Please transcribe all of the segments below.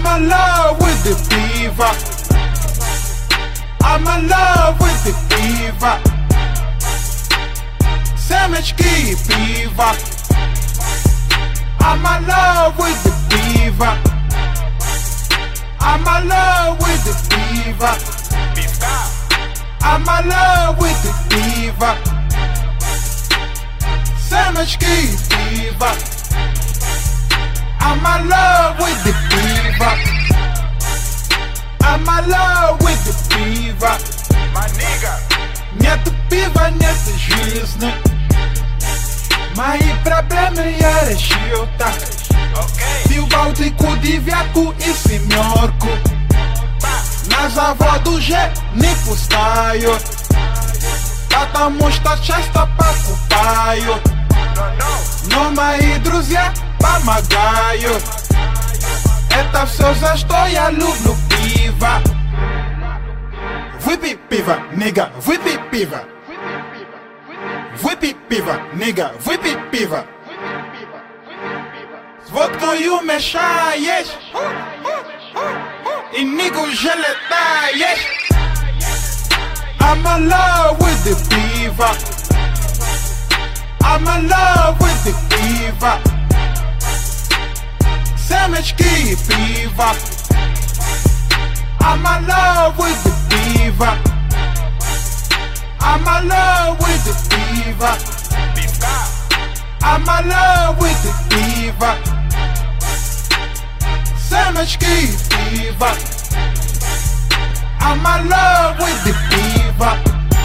I'm in love with the diva. I'm in love with the diva. Semečki piva. I'm in love with the diva. I'm in love with the diva. I'm in love with the diva. Semečki piva. I'm in love with the diva. I'm in love with the diva. My nigga. Нет пива, нет жизни. Мои проблемы я решил так. Пил Балтику, девятку и семерку. На завод уже не пускают, потому что часто покупают. Но мои друзья помогают. Это все, за что я люблю пиво. Выпей пиво, нига, выпей пиво. Выпей пиво, нига, выпей пиво. С водкою мешаешь и нигу же летаешь. I'm in love with the diva. I'm in love with the diva. Semečki piva. I'm in love with the diva. I'm in love with the diva. I'm in love with the diva. Semečki piva. I'm in love with the diva.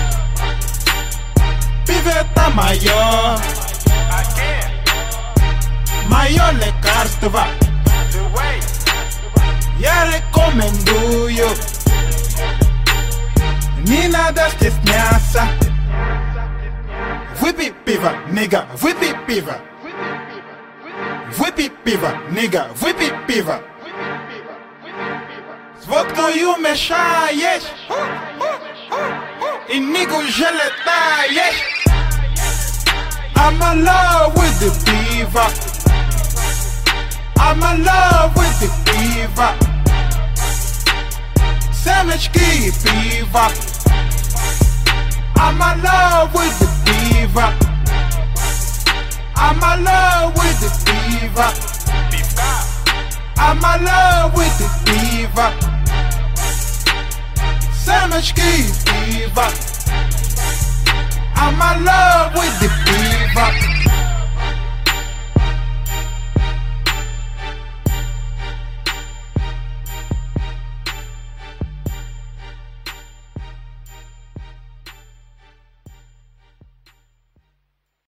Пивета мое, мое лекарство. Я рекомендую. Не надо стесняться. Выпей пиво, нига, выпей пиво. Выпей пиво, нига, выпей пиво. С водкою мешаешь и нигу же летаешь. I'm in love with the diva. I'm in love with the diva. Semečki piva. I'm in love with the diva. I'm in love with the diva. I'm in love with the diva. Semečki piva. I'm in love with the diva.